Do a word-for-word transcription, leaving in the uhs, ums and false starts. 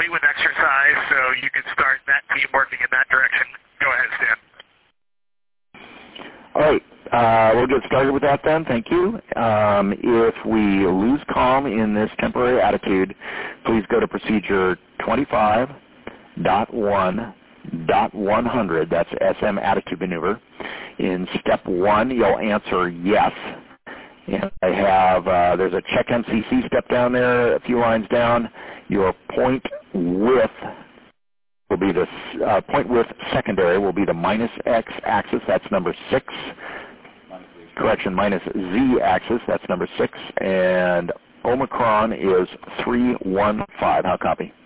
complete with exercise, so you can start that team working in that direction. Go ahead, Stan. All right. Uh, we'll get started with that then. Thank you. Um, if we lose calm in this temporary attitude, please go to procedure twenty-five point one point one hundred. That's S M attitude maneuver. In step one, you'll answer yes. And I have, uh, there's a check M C C step down there, a few lines down. Your point width will be the uh, point width secondary will be the minus X axis. That's number six. Correction, minus Z axis. That's number six. And Omicron is three one five. How copy?